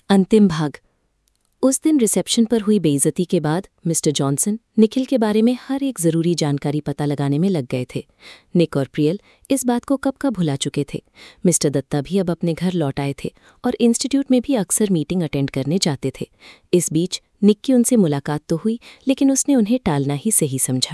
अंतिम भाग। उस दिन रिसेप्शन पर हुई बेइज्जती के बाद मिस्टर जॉनसन निखिल के बारे में हर एक ज़रूरी जानकारी पता लगाने में लग गए थे। निक और प्रियल इस बात को कब का भुला चुके थे। मिस्टर दत्ता भी अब अपने घर लौट आए थे और इंस्टीट्यूट में भी अक्सर मीटिंग अटेंड करने जाते थे। इस बीच निक की उनसे मुलाकात तो हुई, लेकिन उसने उन्हें टालना ही सही समझा।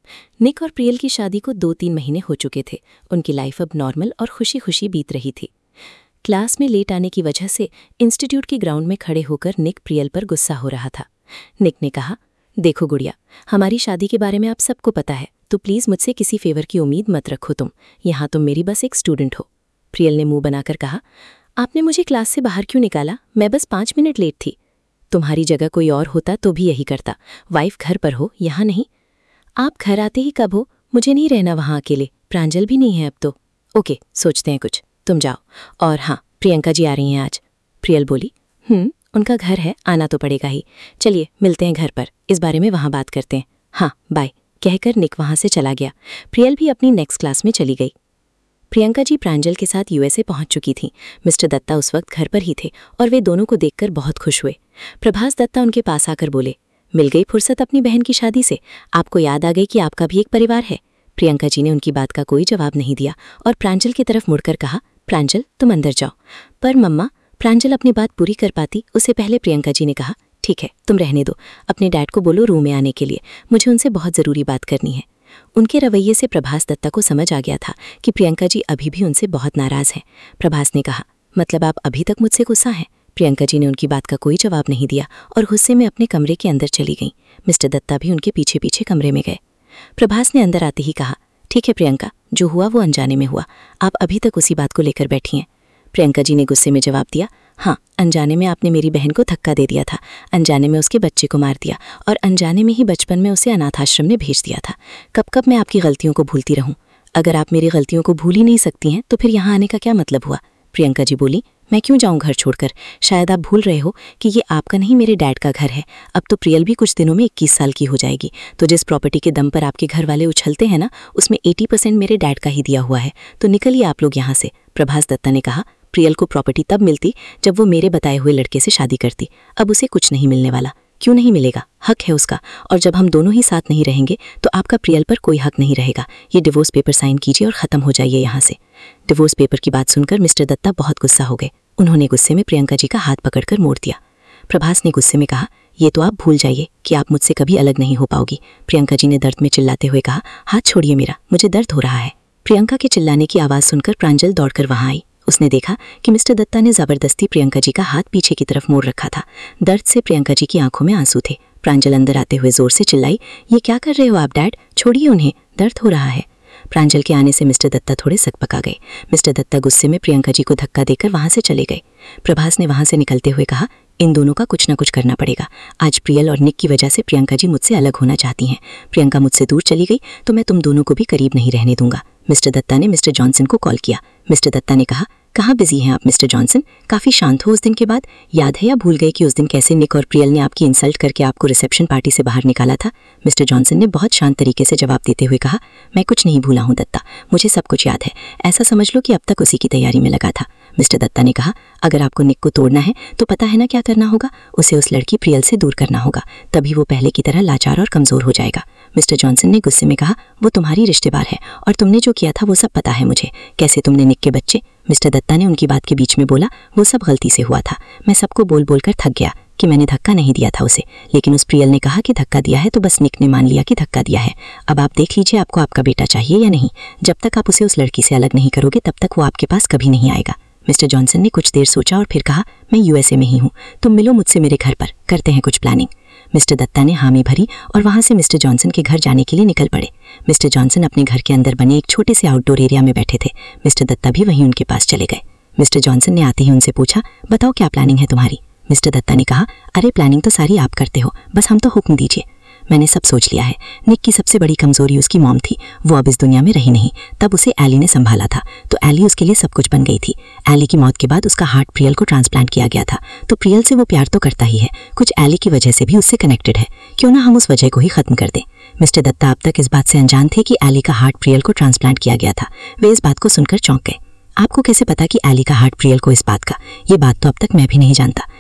निक और प्रियल की शादी को 2-3 महीने हो चुके थे। उनकी लाइफ अब नॉर्मल और खुशी खुशी बीत रही थी। क्लास में लेट आने की वजह से इंस्टीट्यूट की ग्राउंड में खड़े होकर निक प्रियल पर गुस्सा हो रहा था। निक ने कहा, देखो गुड़िया, हमारी शादी के बारे में आप सबको पता है, तो प्लीज़ मुझसे किसी फेवर की उम्मीद मत रखो। यहाँ तुम मेरी बस एक स्टूडेंट हो। प्रियल ने मुंह बनाकर कहा, आपने मुझे क्लास से बाहर क्यों निकाला? मैं बस 5 मिनट लेट थी। तुम्हारी जगह कोई और होता तो भी यही करता। वाइफ घर पर हो, यहाँ नहीं। आप घर आते ही कब हो? मुझे नहीं रहना वहाँ अकेले। प्रांजल भी नहीं है अब तो। ओके, सोचते हैं कुछ, तुम जाओ। और हाँ, प्रियंका जी आ रही हैं आज। प्रियल बोली, उनका घर है, आना तो पड़ेगा ही। चलिए मिलते हैं घर पर, इस बारे में वहाँ बात करते हैं। हाँ बाय, कहकर निक वहाँ से चला गया। प्रियल भी अपनी नेक्स्ट क्लास में चली गई। प्रियंका जी प्रांजल के साथ यूएसए पहुंच चुकी थीं। मिस्टर दत्ता उस वक्त घर पर ही थे और वे दोनों को देखकर बहुत खुश हुए। प्रभास दत्ता उनके पास आकर बोले, मिल गई फुर्सत अपनी बहन की शादी से? आपको याद आ गई कि आपका भी एक परिवार है? प्रियंका जी ने उनकी बात का कोई जवाब नहीं दिया और प्रांजल की तरफ मुड़कर कहा, प्रांजल तुम अंदर जाओ। पर मम्मा, प्रांजल अपनी बात पूरी कर पाती उससे पहले प्रियंका जी ने कहा, ठीक है तुम रहने दो, अपने डैड को बोलो रूम में आने के लिए, मुझे उनसे बहुत ज़रूरी बात करनी है। उनके रवैये से प्रभास दत्ता को समझ आ गया था कि प्रियंका जी अभी भी उनसे बहुत नाराज़ हैं। प्रभास ने कहा, मतलब आप अभी तक मुझसे गुस्सा हैं? प्रियंका जी ने उनकी बात का कोई जवाब नहीं दिया और गुस्से में अपने कमरे के अंदर चली गईं। मिस्टर दत्ता भी उनके पीछे पीछे कमरे में गए। प्रभास ने अंदर आते ही कहा, ठीक है प्रियंका, जो हुआ वो अनजाने में हुआ, आप अभी तक उसी बात को लेकर बैठी हैं। प्रियंका जी ने गुस्से में जवाब दिया, हाँ, अनजाने में आपने मेरी बहन को धक्का दे दिया था, अनजाने में उसके बच्चे को मार दिया और अनजाने में ही बचपन में उसे अनाथ आश्रम में भेज दिया था। कब कब मैं आपकी गलतियों को भूलती रहूं? अगर आप मेरी गलतियों को भूल ही नहीं सकती हैं तो फिर यहाँ आने का क्या मतलब हुआ? प्रियंका जी बोली, मैं क्यों जाऊं घर छोड़कर? शायद आप भूल रहे हो कि ये आपका नहीं मेरे डैड का घर है। अब तो प्रियल भी कुछ दिनों में 21 साल की हो जाएगी, तो जिस प्रॉपर्टी के दम पर आपके घर वाले उछलते हैं ना, उसमें 80% मेरे डैड का ही दिया हुआ है, तो निकलिए आप लोग यहाँ से। प्रभास दत्ता ने कहा, प्रियल को प्रॉपर्टी तब मिलती जब वो मेरे बताए हुए लड़के से शादी करती, अब उसे कुछ नहीं मिलने वाला। क्यों नहीं मिलेगा? हक है उसका, और जब हम दोनों ही साथ नहीं रहेंगे तो आपका प्रियल पर कोई हक नहीं रहेगा। ये डिवोर्स पेपर साइन कीजिए और ख़त्म हो जाइए यहाँ से। डिवोर्स पेपर की बात सुनकर मिस्टर दत्ता बहुत गुस्सा हो गए। उन्होंने गुस्से में प्रियंका जी का हाथ पकड़कर मोड़ दिया। प्रभास ने गुस्से में कहा, ये तो आप भूल जाइए कि आप मुझसे कभी अलग नहीं हो पाओगी। प्रियंका जी ने दर्द में चिल्लाते हुए कहा, हाथ छोड़िए मेरा, मुझे दर्द हो रहा है। प्रियंका के चिल्लाने की आवाज़ सुनकर प्रांजल दौड़कर वहाँ आई। उसने देखा कि मिस्टर दत्ता ने ज़बरदस्ती प्रियंका जी का हाथ पीछे की तरफ मोड़ रखा था। दर्द से प्रियंका जी की आंखों में आंसू थे। प्रांजल अंदर आते हुए जोर से चिल्लाई, ये क्या कर रहे हो आप डैड? छोड़िए उन्हें, दर्द हो रहा है। प्रांजल के आने से मिस्टर दत्ता थोड़े सकपका गए। मिस्टर दत्ता गुस्से में प्रियंका जी को धक्का देकर वहाँ से चले गए। प्रभास ने वहाँ से निकलते हुए कहा, इन दोनों का कुछ ना कुछ करना पड़ेगा। आज प्रियल और निक की वजह से प्रियंका जी मुझसे अलग होना चाहती हैं। प्रियंका मुझसे दूर चली गई तो मैं तुम दोनों को भी करीब नहीं रहने दूंगा। मिस्टर दत्ता ने मिस्टर जॉनसन को कॉल किया। मिस्टर दत्ता ने कहा, कहाँ बिजी हैं आप मिस्टर जॉनसन? काफ़ी शांत हो उस दिन के बाद। याद है या भूल गए कि उस दिन कैसे निक और प्रियल ने आपकी इंसल्ट करके आपको रिसेप्शन पार्टी से बाहर निकाला था? मिस्टर जॉनसन ने बहुत शांत तरीके से जवाब देते हुए कहा, मैं कुछ नहीं भूला हूँ दत्ता, मुझे सब कुछ याद है। ऐसा समझ लो कि अब तक उसी की तैयारी में लगा था। मिस्टर दत्ता ने कहा, अगर आपको निक को तोड़ना है तो पता है ना क्या करना होगा? उसे उस लड़की प्रियल से दूर करना होगा, तभी वो पहले की तरह लाचार और कमज़ोर हो जाएगा। मिस्टर जॉनसन ने गुस्से में कहा, वो तुम्हारी रिश्तेदार है और तुमने जो किया था वो सब पता है मुझे। कैसे तुमने निक के बच्चे? मिस्टर दत्ता ने उनकी बात के बीच में बोला, वो सब गलती से हुआ था। मैं सबको बोल बोल कर थक गया कि मैंने धक्का नहीं दिया था उसे, लेकिन उस प्रियल ने कहा कि धक्का दिया है तो बस निक ने मान लिया कि धक्का दिया है। अब आप देख लीजिए आपको आपका बेटा चाहिए या नहीं। जब तक आप उसे उस लड़की से अलग नहीं करोगे तब तक वो आपके पास कभी नहीं आएगा। मिस्टर जॉनसन ने कुछ देर सोचा और फिर कहा, मैं यूएसए में ही हूँ, तुम मिलो मुझसे मेरे घर पर, करते हैं कुछ प्लानिंग। मिस्टर दत्ता ने हामी भरी और वहाँ से मिस्टर जॉनसन के घर जाने के लिए निकल पड़े। मिस्टर जॉनसन अपने घर के अंदर बने एक छोटे से आउटडोर एरिया में बैठे थे। मिस्टर दत्ता भी वहीं उनके पास चले गए। मिस्टर जॉनसन ने आते ही उनसे पूछा, बताओ क्या प्लानिंग है तुम्हारी? मिस्टर दत्ता ने कहा, अरे प्लानिंग तो सारी आप करते हो, बस हम तो हुक्म दीजिए। मैंने सब सोच लिया है। निक की सबसे बड़ी कमजोरी उसकी मॉम थी, वो अब इस दुनिया में रही नहीं, तब उसे एली ने संभाला था, तो एली उसके लिए सब कुछ बन गई थी। एली की मौत के बाद उसका हार्ट प्रियल को ट्रांसप्लांट किया गया था, तो प्रियल से वो प्यार तो करता ही है, कुछ एली की वजह से भी उससे कनेक्टेड है। क्यों ना हम उस वजह को ही खत्म कर दें। मिस्टर दत्ता अब तक इस बात से अनजान थे कि एली का हार्ट प्रियल को ट्रांसप्लांट किया गया था। वे इस बात को सुनकर चौंक गए। आपको कैसे पता कि एली का हार्ट प्रियल को इस बात का? ये बात तो अब तक मैं भी नहीं जानता।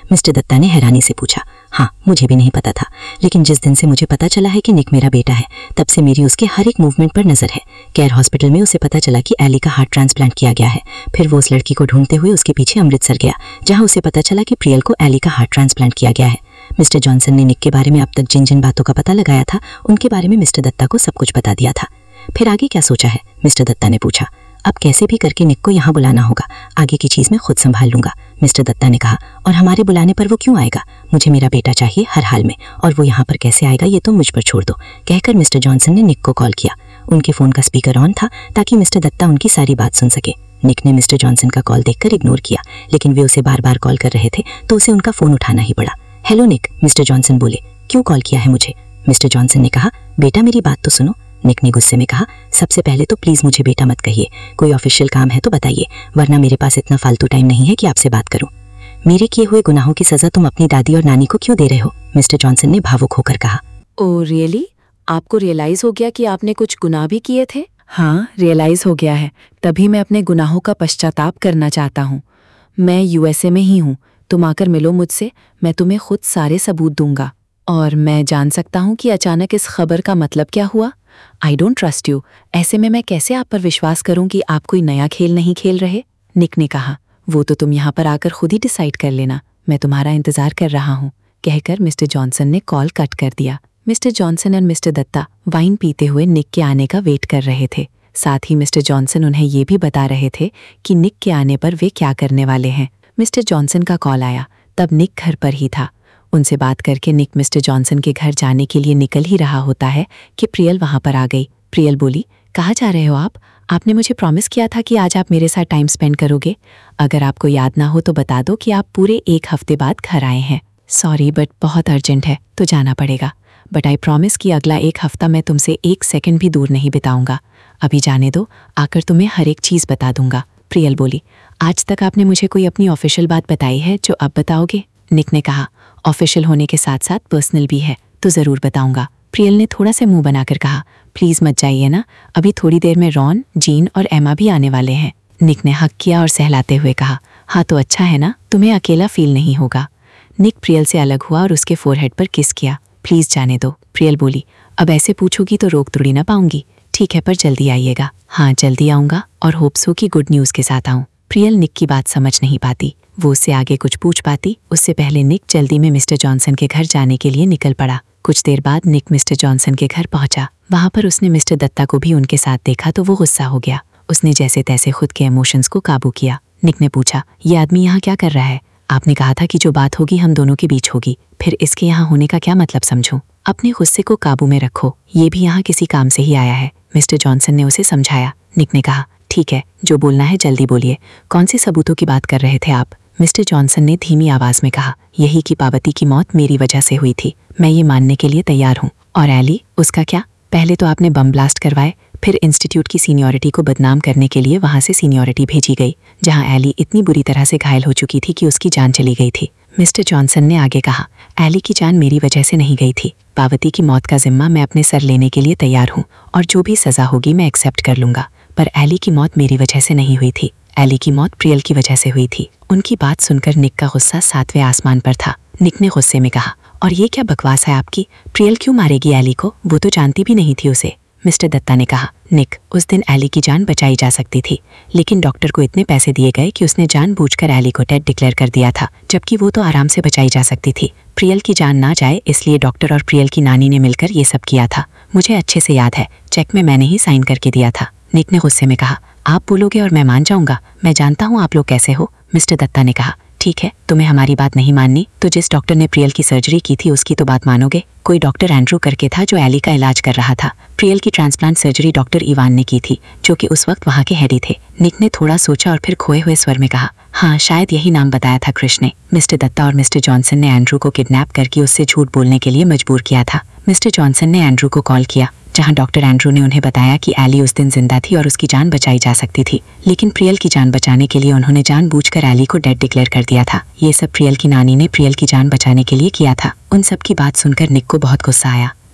मिस्टर दत्ता ने हैरानी से पूछा। हाँ, मुझे भी नहीं पता था, लेकिन जिस दिन से मुझे पता चला है कि निक मेरा बेटा है, तब से मेरी उसके हर एक मूवमेंट पर नजर है। केयर हॉस्पिटल में उसे पता चला कि एली का हार्ट ट्रांसप्लांट किया गया है। फिर वो उस लड़की को ढूंढते हुए उसके पीछे अमृतसर गया, जहाँ उसे पता चला कि प्रियल को एली का हार्ट ट्रांसप्लांट किया गया है। मिस्टर जॉनसन ने निक के बारे में अब तक जिन जिन बातों का पता लगाया था, उनके बारे में मिस्टर दत्ता को सब कुछ बता दिया था। फिर आगे क्या सोचा है? मिस्टर दत्ता ने पूछा। अब कैसे भी करके निक को यहाँ बुलाना होगा, आगे की चीज मैं खुद संभाल लूंगा, मिस्टर दत्ता ने कहा। और हमारे बुलाने पर वो क्यों आएगा? मुझे मेरा बेटा चाहिए हर हाल में, और वो यहाँ पर कैसे आएगा ये तो मुझ पर छोड़ दो, कहकर मिस्टर जॉनसन ने निक को कॉल किया। उनके फोन का स्पीकर ऑन था ताकि मिस्टर दत्ता उनकी सारी बात सुन सके। निक ने मिस्टर जॉनसन का कॉल देखकर इग्नोर किया, लेकिन वे उसे बार बार कॉल कर रहे थे तो उसे उनका फोन उठाना ही पड़ा। हेलो निक, मिस्टर जॉनसन बोले। क्यों कॉल किया है मुझे? मिस्टर जॉनसन ने कहा। बेटा मेरी बात तो सुनो, निक ने गुस्से में कहा। सबसे पहले तो प्लीज मुझे बेटा मत कहिए, कोई ऑफिशियल काम है तो बताइए, वरना मेरे पास इतना फालतू टाइम नहीं है कि आपसे बात करूं। मेरे किए हुए गुनाहों की सजा तुम अपनी दादी और नानी को क्यों दे रहे हो? मिस्टर जॉनसन ने भावुक होकर कहा। Oh really? आपको रियलाइज हो गया कि आपने कुछ गुनाह भी किए थे? हाँ, रियलाइज हो गया है, तभी मैं अपने गुनाहों का पश्चाताप करना चाहता हूँ। मैं यूएसए में ही हूँ, तुम आकर मिलो मुझसे, मैं तुम्हें खुद सारे सबूत दूंगा। और मैं जान सकता हूँ कि अचानक इस खबर का मतलब क्या हुआ? I don't trust you. ऐसे में मैं कैसे आप पर विश्वास करूं कि आप कोई नया खेल नहीं खेल रहे? निक ने कहा। वो तो तुम यहाँ पर आकर खुद ही डिसाइड कर लेना, मैं तुम्हारा इंतजार कर रहा हूँ, कहकर मिस्टर जॉनसन ने कॉल कट कर दिया। मिस्टर जॉनसन और मिस्टर दत्ता वाइन पीते हुए निक के आने का वेट कर रहे थे। साथ ही मिस्टर जॉनसन उन्हें ये भी बता रहे थे कि निक के आने पर वे क्या करने वाले हैं। मिस्टर जॉनसन का कॉल आया, तब निक घर पर ही था। उनसे बात करके निक मिस्टर जॉनसन के घर जाने के लिए निकल ही रहा होता है कि प्रियल वहां पर आ गई। प्रियल बोली, कहाँ जा रहे हो आप? आपने मुझे प्रॉमिस किया था कि आज आप मेरे साथ टाइम स्पेंड करोगे। अगर आपको याद ना हो तो बता दो कि आप पूरे 1 हफ्ते बाद घर आए हैं। सॉरी बट बहुत अर्जेंट है तो जाना पड़ेगा, बट आई प्रॉमिस कि अगला 1 हफ्ता मैं तुमसे 1 सेकंड भी दूर नहीं बिताऊंगा। अभी जाने दो, आकर तुम्हें हर एक चीज़ बता दूंगा। प्रियल बोली, आज तक आपने मुझे कोई अपनी ऑफिशियल बात बताई है जो अब बताओगे? निक ने कहा, ऑफिशियल होने के साथ साथ पर्सनल भी है, तो ज़रूर बताऊंगा। प्रियल ने थोड़ा से मुंह बनाकर कहा, प्लीज़ मत जाइए ना, अभी थोड़ी देर में रॉन, जीन और एमा भी आने वाले हैं। निक ने हक किया और सहलाते हुए कहा, हाँ तो अच्छा है ना, तुम्हें अकेला फील नहीं होगा। निक प्रियल से अलग हुआ और उसके फोरहेड पर किस किया। प्लीज़ जाने दो। प्रियल बोली, अब ऐसे पूछोगी तो रोक तोड़ी ना पाऊंगी। ठीक है, पर जल्दी आइएगा। हाँ जल्दी आऊँगा, और होप्स हो कि गुड न्यूज़ के साथ आऊँ। प्रियल निक की बात समझ नहीं पाती, वो उससे आगे कुछ पूछ पाती उससे पहले निक जल्दी में मिस्टर जॉनसन के घर जाने के लिए निकल पड़ा। कुछ देर बाद निक मिस्टर जॉनसन के घर पहुंचा। वहां पर उसने मिस्टर दत्ता को भी उनके साथ देखा तो वो गुस्सा हो गया। उसने जैसे तैसे खुद के इमोशंस को काबू किया। निक ने पूछा, ये आदमी यहाँ क्या कर रहा है? आपने कहा था कि जो बात होगी हम दोनों के बीच होगी, फिर इसके यहाँ होने का क्या मतलब समझूं? अपने गुस्से को काबू में रखो, ये भी यहाँ किसी काम से ही आया है, मिस्टर जॉनसन ने उसे समझाया। निक ने कहा, ठीक है, जो बोलना है जल्दी बोलिए, कौन से सबूतों की बात कर रहे थे आप? मिस्टर जॉनसन ने धीमी आवाज में कहा, यही कि पार्वती की मौत मेरी वजह से हुई थी, मैं ये मानने के लिए तैयार हूँ। और एली, उसका क्या? पहले तो आपने बम ब्लास्ट करवाए, फिर इंस्टीट्यूट की सीनियरिटी को बदनाम करने के लिए वहां से सीनियरिटी भेजी गई, जहां एली इतनी बुरी तरह से घायल हो चुकी थी कि उसकी जान चली गई थी। मिस्टर जॉनसन ने आगे कहा, एली की जान मेरी वजह से नहीं गई थी, पार्वती की मौत का जिम्मा मैं अपने सर लेने के लिए तैयार हूँ, और जो भी सजा होगी मैं एक्सेप्ट कर लूंगा, पर एली की मौत मेरी वजह से नहीं हुई थी, एली की मौत प्रियल की वजह से हुई थी। उनकी बात सुनकर निक का गुस्सा 7वें आसमान पर था। निक ने गुस्से में कहा, और ये क्या बकवास है आपकी? प्रियल क्यों मारेगी एली को? वो तो जानती भी नहीं थी उसे। मिस्टर दत्ता ने कहा, निक, उस दिन एली की जान बचाई जा सकती थी, लेकिन डॉक्टर को इतने पैसे दिए गए कि उसने जानबूझकर एली को डेड डिक्लेयर कर दिया था, जबकि वो तो आराम से बचाई जा सकती थी। प्रियल की जान ना जाए इसलिए डॉक्टर और प्रियल की नानी ने मिलकर ये सब किया था। मुझे अच्छे से याद है, चेक में मैंने ही साइन करके दिया था। निक ने गुस्से में कहा, आप बोलोगे और मैं मान जाऊंगा? मैं जानता हूँ आप लोग कैसे हो। मिस्टर दत्ता ने कहा, ठीक है, तुम्हें हमारी बात नहीं माननी तो जिस डॉक्टर ने प्रियल की सर्जरी की थी उसकी तो बात मानोगे। कोई डॉक्टर एंड्रू करके था जो एली का इलाज कर रहा था। प्रियल की ट्रांसप्लांट सर्जरी डॉक्टर इवान ने की थी, जो कि उस वक्त वहाँ के हेड ही थे। निक ने थोड़ा सोचा और फिर खोए हुए स्वर में कहा, हाँ शायद यही नाम बताया था कृष ने। मिस्टर दत्ता और मिस्टर जॉनसन ने एंड्रू को किडनैप करके उससे झूठ बोलने के लिए मजबूर किया था। मिस्टर जॉनसन ने एंड्रू को कॉल किया, जहां डॉक्टर एंड्रू ने उन्हें बताया कि एली उस दिन जिंदा थी और उसकी जान बचाई जा सकती थी, लेकिन प्रियल की जान बचाने के लिए उन्होंने जानबूझकर एली को डेड डिक्लेयर कर दिया था। ये सब प्रियल की नानी ने प्रियल की जान बचाने के लिए किया था। उन सब की बात सुनकर निक को बहुत गुस्सा आया।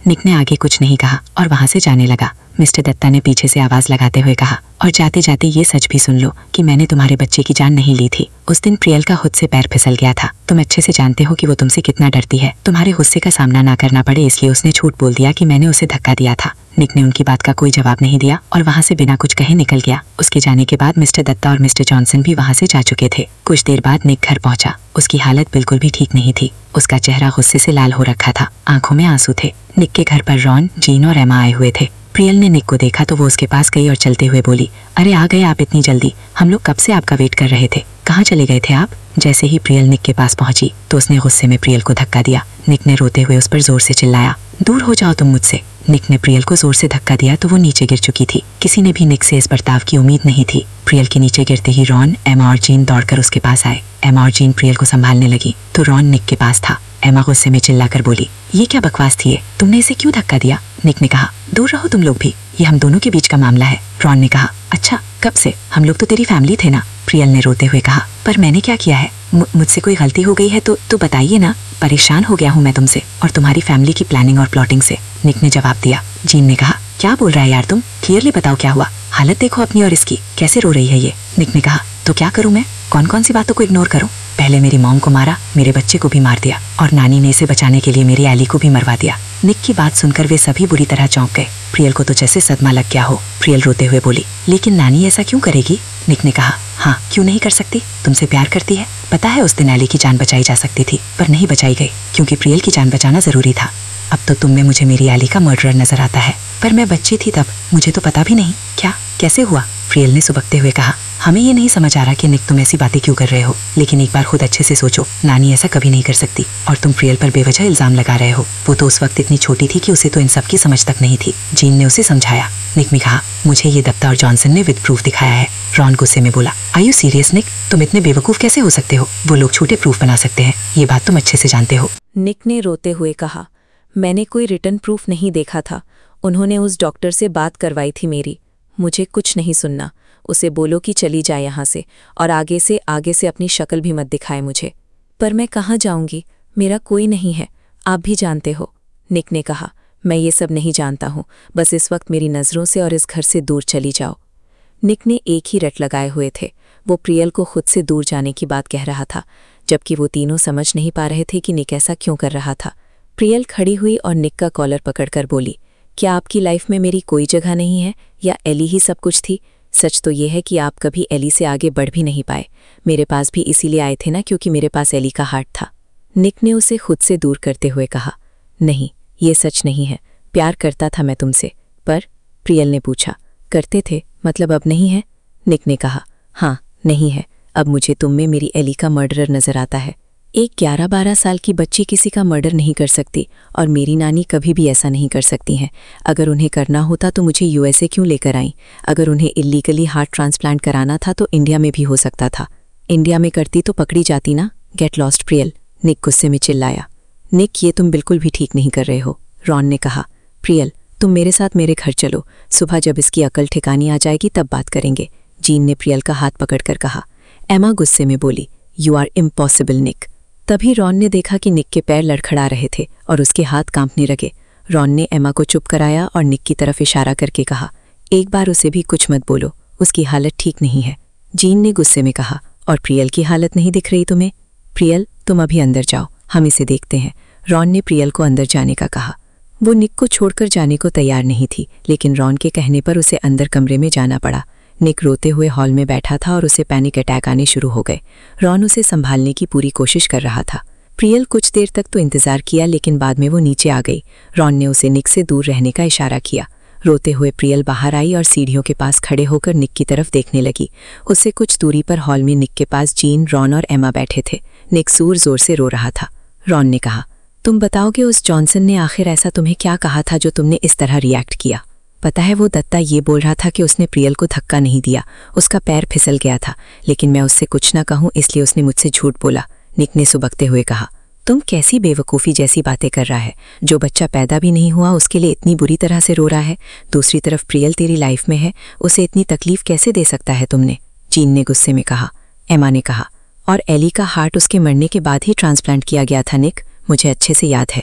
निक ने आगे कुछ नहीं कहा और वहां से जाने लगा। मिस्टर दत्ता ने पीछे से आवाज लगाते हुए कहा, और जाते जाते ये सच भी सुन लो कि मैंने तुम्हारे बच्चे की जान नहीं ली थी। उस दिन प्रियल का खुद से पैर फिसल गया था। तुम अच्छे से जानते हो कि वो तुमसे कितना डरती है। तुम्हारे गुस्से का सामना ना करना पड़े इसलिए उसने झूठ बोल दिया कि मैंने उसे धक्का दिया था। निक ने उनकी बात का कोई जवाब नहीं दिया और वहां से बिना कुछ कहे निकल गया। उसके जाने के बाद मिस्टर दत्ता और मिस्टर जॉनसन भी वहां से जा चुके थे। कुछ देर बाद निक घर पहुंचा। उसकी हालत बिल्कुल भी ठीक नहीं थी। उसका चेहरा गुस्से से लाल हो रखा था, आंखों में आंसू थे। निक के घर पर रॉन, जीन और एमा आए हुए थे। प्रियल ने निक को देखा तो वो उसके पास गई और चलते हुए बोली, अरे आ गए आप इतनी जल्दी, हम लोग कब से आपका वेट कर रहे थे, कहाँ चले गए थे आप? जैसे ही प्रियल निक के पास पहुंची तो उसने गुस्से में प्रियल को धक्का दिया। निक ने रोते हुए उस पर जोर से चिल्लाया, दूर हो जाओ तुम मुझसे। निक ने प्रियल को जोर से धक्का दिया तो वो नीचे गिर चुकी थी। किसी ने भी निक से इस बर्ताव की उम्मीद नहीं थी। प्रियल के नीचे गिरते ही रॉन, एमा और जीन दौड़कर उसके पास आए। एमा और जीन प्रियल को संभालने लगी तो रॉन निक के पास था। एमा गुस्से में चिल्लाकर बोली, ये क्या बकवास थी, तुमने इसे क्यों धक्का दिया? निक ने कहा, दूर रहो तुम लोग भी, ये हम दोनों के बीच का मामला है। रॉन ने कहा, अच्छा कब से? हम लोग तो तेरी फैमिली थे ना। प्रियल ने रोते हुए कहा, पर मैंने क्या किया है? मुझसे कोई गलती हो गई है तो बताइए ना। परेशान हो गया हूँ मैं तुमसे और तुम्हारी फैमिली की प्लानिंग और प्लॉटिंग से। निक ने जवाब दिया। जीन ने कहा, क्या बोल रहा है यार तुम, क्लियरली बताओ क्या हुआ। हालत देखो अपनी और इसकी, कैसे रो रही है ये। निक ने कहा, तो क्या करूँ मैं, कौन कौन सी बातों को इग्नोर करूँ? पहले मेरी मॉम को मारा, मेरे बच्चे को भी मार दिया और नानी ने इसे बचाने के लिए मेरी एली को भी मरवा दिया। निक की बात सुनकर वे सभी बुरी तरह चौंक गए। प्रियल को तो जैसे सदमा लग गया हो। प्रियल रोते हुए बोली, लेकिन नानी ऐसा क्यों करेगी? निक ने कहा, हाँ क्यों नहीं कर सकती, तुमसे प्यार करती है। पता है उस दिन एली की जान बचाई जा सकती थी पर नहीं बचाई गई क्योंकि प्रियल की जान बचाना जरूरी था। अब तो तुम में मुझे मेरी एली का मर्डरर नजर आता है, पर मैं बच्ची थी तब, मुझे तो पता भी नहीं। क्या, कैसे हुआ? प्रियल ने सुबकते हुए कहा, हमें ये नहीं समझ आ रहा कि निक तुम ऐसी बातें क्यों कर रहे हो, लेकिन एक बार खुद अच्छे से सोचो, नानी ऐसा कभी नहीं कर सकती और तुम प्रियल पर बेवजह इल्जाम लगा रहे हो। वो तो उस वक्त इतनी छोटी थी कि उसे तो इन सब की समझ तक नहीं थी। जीन ने उसे समझाया। निक ने कहा, मुझे ये दत्ता और जॉनसन ने विद प्रूफ दिखाया है। रॉन गुस्से में बोला, आर यू सीरियस निक, तुम इतने बेवकूफ कैसे हो सकते हो? वो लोग छोटे प्रूफ बना सकते हैं, ये बात तुम अच्छे से जानते हो। निक ने रोते हुए कहा, मैंने कोई रिटर्न प्रूफ नहीं देखा था, उन्होंने उस डॉक्टर से बात करवाई थी मेरी, मुझे कुछ नहीं सुनना। उसे बोलो कि चली जाए यहाँ से और आगे से अपनी शक्ल भी मत दिखाए मुझे। पर मैं कहाँ जाऊँगी, मेरा कोई नहीं है, आप भी जानते हो। निक ने कहा, मैं ये सब नहीं जानता हूँ, बस इस वक्त मेरी नज़रों से और इस घर से दूर चली जाओ। निक ने एक ही रट लगाए हुए थे। वो प्रियल को खुद से दूर जाने की बात कह रहा था, जबकि वो तीनों समझ नहीं पा रहे थे कि निक ऐसा क्यों कर रहा था। प्रियल खड़ी हुई और निक का कॉलर पकड़कर बोली, क्या आपकी लाइफ में मेरी कोई जगह नहीं है या एली ही सब कुछ थी? सच तो ये है कि आप कभी एली से आगे बढ़ भी नहीं पाए। मेरे पास भी इसीलिए आए थे ना, क्योंकि मेरे पास एली का हार्ट था। निक ने उसे खुद से दूर करते हुए कहा, नहीं ये सच नहीं है, प्यार करता था मैं तुमसे। पर? प्रियल ने पूछा, करते थे मतलब अब नहीं है? निक ने कहा, हाँ नहीं है, अब मुझे तुम में मेरी एली का मर्डरर नजर आता है। एक 11-12 साल की बच्ची किसी का मर्डर नहीं कर सकती और मेरी नानी कभी भी ऐसा नहीं कर सकती हैं। अगर उन्हें करना होता तो मुझे यूएसए क्यों लेकर आई? अगर उन्हें इलीगली हार्ट ट्रांसप्लांट कराना था तो इंडिया में भी हो सकता था। इंडिया में करती तो पकड़ी जाती ना। गेट लॉस्ट प्रियल, निक गुस्से में चिल्लाया। निक ये तुम बिल्कुल भी ठीक नहीं कर रहे हो, रॉन ने कहा। प्रियल तुम मेरे साथ मेरे घर चलो, सुबह जब इसकी अकल ठिकानी आ जाएगी तब बात करेंगे, जीन ने प्रियल का हाथ पकड़कर कहा। एमा गुस्से में बोली, यू आर इम्पॉसिबल निक। तभी रॉन ने देखा कि निक के पैर लड़खड़ा रहे थे और उसके हाथ कांपने लगे। रॉन ने एमा को चुप कराया और निक की तरफ इशारा करके कहा, एक बार उसे भी कुछ मत बोलो, उसकी हालत ठीक नहीं है। जीन ने गुस्से में कहा, और प्रियल की हालत नहीं दिख रही तुम्हें? प्रियल तुम अभी अंदर जाओ, हम इसे देखते हैं। रॉन ने प्रियल को अंदर जाने का कहा। वो निक को छोड़कर जाने को तैयार नहीं थी, लेकिन रॉन के कहने पर उसे अंदर कमरे में जाना पड़ा। निक रोते हुए हॉल में बैठा था और उसे पैनिक अटैक आने शुरू हो गए। रॉन उसे संभालने की पूरी कोशिश कर रहा था। प्रियल कुछ देर तक तो इंतजार किया, लेकिन बाद में वो नीचे आ गई। रॉन ने उसे निक से दूर रहने का इशारा किया। रोते हुए प्रियल बाहर आई और सीढ़ियों के पास खड़े होकर निक की तरफ देखने लगी। उससे कुछ दूरी पर हॉल में निक के पास जीन, रॉन और एमा बैठे थे। निक जोर जोर से रो रहा था। रॉन ने कहा, तुम बताओगे उस जॉनसन ने आखिर ऐसा तुम्हें क्या कहा था जो तुमने इस तरह रिएक्ट किया? पता है वो दत्ता ये बोल रहा था कि उसने प्रियल को धक्का नहीं दिया, उसका पैर फिसल गया था, लेकिन मैं उससे कुछ ना कहूँ इसलिए उसने मुझसे झूठ बोला। निक ने सुबकते हुए कहा, तुम कैसी बेवकूफ़ी जैसी बातें कर रहा है? जो बच्चा पैदा भी नहीं हुआ उसके लिए इतनी बुरी तरह से रो रहा है। दूसरी तरफ प्रियल तेरी लाइफ में है, उसे इतनी तकलीफ कैसे दे सकता है तुमने? जीन ने गुस्से में कहा। एमा ने कहा, और एली का हार्ट उसके मरने के बाद ही ट्रांसप्लांट किया गया था निक, मुझे अच्छे से याद है।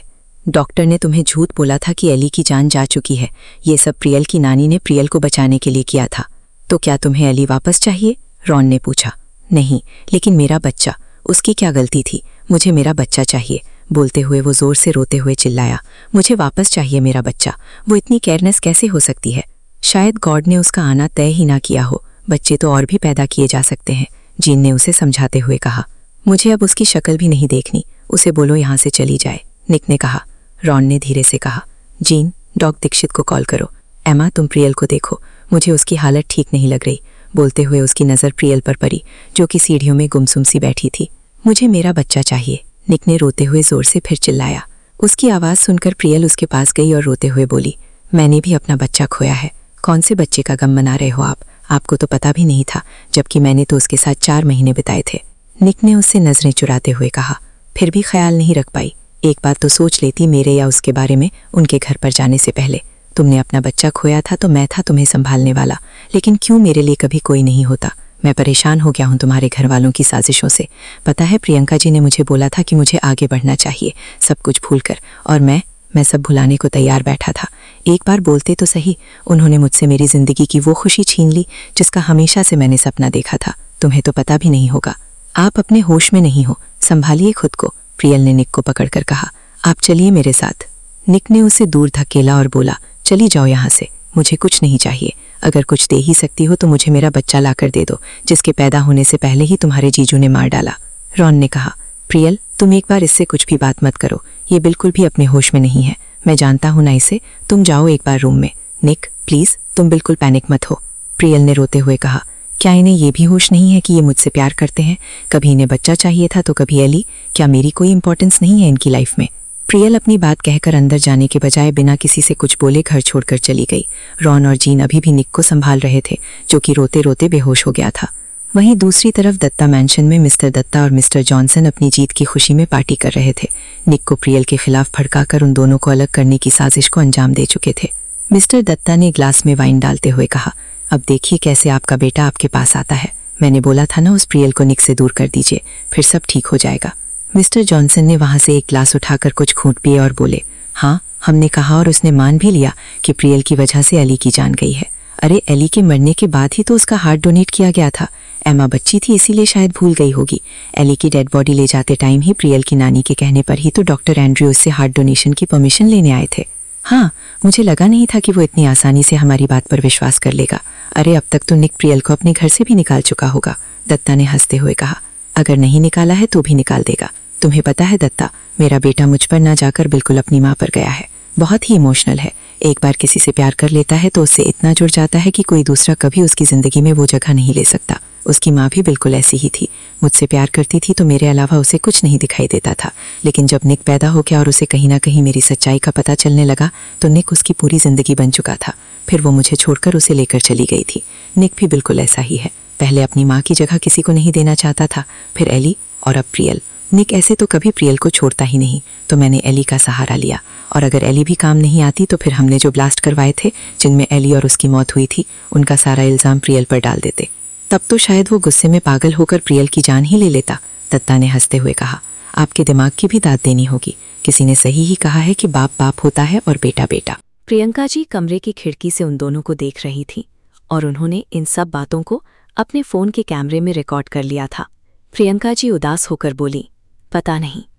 डॉक्टर ने तुम्हें झूठ बोला था कि एली की जान जा चुकी है। ये सब प्रियल की नानी ने प्रियल को बचाने के लिए किया था। तो क्या तुम्हें एली वापस चाहिए? रॉन ने पूछा। नहीं, लेकिन मेरा बच्चा, उसकी क्या गलती थी? मुझे मेरा बच्चा चाहिए। बोलते हुए वो जोर से रोते हुए चिल्लाया, मुझे वापस चाहिए मेरा बच्चा। वो इतनी केयरलेस कैसे हो सकती है? शायद गॉड ने उसका आना तय ही ना किया हो। बच्चे तो और भी पैदा किए जा सकते हैं, जीन ने उसे समझाते हुए कहा। मुझे अब उसकी शक्ल भी नहीं देखनी, उसे बोलो यहाँ से चली जाए, निक ने कहा। रॉन ने धीरे से कहा, जीन, डॉक्टर दीक्षित को कॉल करो। एमा, तुम प्रियल को देखो, मुझे उसकी हालत ठीक नहीं लग रही। बोलते हुए उसकी नज़र प्रियल पर पड़ी, जो कि सीढ़ियों में गुमसुम सी बैठी थी। मुझे मेरा बच्चा चाहिए, निक ने रोते हुए जोर से फिर चिल्लाया। उसकी आवाज़ सुनकर प्रियल उसके पास गई और रोते हुए बोली, मैंने भी अपना बच्चा खोया है। कौन से बच्चे का गम मना रहे हो आप? आपको तो पता भी नहीं था, जबकि मैंने तो उसके साथ 4 महीने बिताए थे। निक ने उससे नज़रें चुराते हुए कहा। फिर भी ख्याल नहीं रख पाई? एक बात तो सोच लेती मेरे या उसके बारे में उनके घर पर जाने से पहले। तुमने अपना बच्चा खोया था तो मैं था तुम्हें संभालने वाला, लेकिन क्यों मेरे लिए कभी कोई नहीं होता? मैं परेशान हो गया हूँ तुम्हारे घर वालों की साजिशों से। पता है, प्रियंका जी ने मुझे बोला था कि मुझे आगे बढ़ना चाहिए, सब कुछ भूलकर, और मैं सब भुलाने को तैयार बैठा था। एक बार बोलते तो सही, उन्होंने मुझसे मेरी जिंदगी की वो खुशी छीन ली जिसका हमेशा से मैंने सपना देखा था। तुम्हें तो पता भी नहीं होगा, आप अपने होश में नहीं हो, संभालिए खुद को, प्रियल ने निक को पकड़कर कहा। आप चलिए मेरे साथ। निक ने उसे दूर धकेला और बोला, चली जाओ यहाँ से, मुझे कुछ नहीं चाहिए। अगर कुछ दे ही सकती हो तो मुझे मेरा बच्चा लाकर दे दो, जिसके पैदा होने से पहले ही तुम्हारे जीजू ने मार डाला। रॉन ने कहा। प्रियल, तुम एक बार इससे कुछ भी बात मत करो, ये बिल्कुल भी अपने होश में नहीं है। मैं जानता हूं ना इसे, तुम जाओ एक बार रूम में। निक, प्लीज, तुम बिल्कुल पैनिक मत हो, प्रियल ने रोते हुए कहा। क्या इन्हें ये भी होश नहीं है कि ये मुझसे प्यार करते हैं? कभी इन्हें बच्चा चाहिए था तो कभी एली। क्या मेरी कोई इंपॉर्टेंस नहीं है इनकी लाइफ में? प्रियल अपनी बात कहकर अंदर जाने के बजाय बिना किसी से कुछ बोले घर छोड़कर चली गई। रॉन और जीन अभी भी निक को संभाल रहे थे, जो कि रोते रोते बेहोश हो गया था। वहीं दूसरी तरफ दत्ता मैंशन में मिस्टर दत्ता और मिस्टर जॉनसन अपनी जीत की खुशी में पार्टी कर रहे थे। निक को प्रियल के खिलाफ भड़काकर उन दोनों को अलग करने की साजिश को अंजाम दे चुके थे। मिस्टर दत्ता ने ग्लास में वाइन डालते हुए कहा, अब देखिए कैसे आपका बेटा आपके पास आता है। मैंने बोला था ना, उस प्रियल को निक से दूर कर दीजिए, फिर सब ठीक हो जाएगा। मिस्टर जॉनसन ने वहां से एक ग्लास उठाकर कुछ घूंट पिए और बोले, हाँ, हमने कहा और उसने मान भी लिया कि प्रियल की वजह से एली की जान गई है। अरे, एली के मरने के बाद ही तो उसका हार्ट डोनेट किया गया था। एमा बच्ची थी, इसीलिए शायद भूल गई होगी। एली की डेड बॉडी ले जाते टाइम ही प्रियल की नानी के कहने पर ही तो डॉक्टर एंड्रयू उससे हार्ट डोनेशन की परमिशन लेने आए थे। हाँ, मुझे लगा नहीं था कि वो इतनी आसानी से हमारी बात पर विश्वास कर लेगा। अरे, अब तक तो निक प्रियल को अपने घर से भी निकाल चुका होगा, दत्ता ने हंसते हुए कहा। अगर नहीं निकाला है तो भी निकाल देगा। तुम्हें पता है दत्ता, मेरा बेटा मुझ पर ना जाकर बिल्कुल अपनी माँ पर गया है। बहुत ही इमोशनल है। एक बार किसी से प्यार कर लेता है तो उससे इतना जुड़ जाता है कि कोई दूसरा कभी उसकी जिंदगी में वो जगह नहीं ले सकता। उसकी माँ भी बिल्कुल ऐसी ही थी, मुझसे प्यार करती थी तो मेरे अलावा उसे कुछ नहीं दिखाई देता था। लेकिन जब निक पैदा हो गया और उसे कहीं ना कहीं मेरी सच्चाई का पता चलने लगा तो निक उसकी पूरी जिंदगी बन चुका था। फिर वो मुझे छोड़कर उसे लेकर चली गई थी। निक भी बिल्कुल ऐसा ही है, पहले अपनी माँ की जगह किसी को नहीं देना चाहता था, फिर एली और अब प्रियल। निक ऐसे तो कभी प्रियल को छोड़ता ही नहीं, तो मैंने एली का सहारा लिया। और अगर एली भी काम नहीं आती तो फिर हमने जो ब्लास्ट करवाए थे, जिनमें एली और उसकी मौत हुई थी, उनका सारा इल्जाम प्रियल पर डाल देते। तब तो शायद वो गुस्से में पागल होकर प्रियल की जान ही ले लेता, दत्ता ने हंसते हुए कहा। आपके दिमाग की भी दाद देनी होगी। किसी ने सही ही कहा है कि बाप बाप होता है और बेटा बेटा। प्रियंका जी कमरे की खिड़की से उन दोनों को देख रही थी और उन्होंने इन सब बातों को अपने फोन के कैमरे में रिकॉर्ड कर लिया था। प्रियंका जी उदास होकर बोली, पता नहीं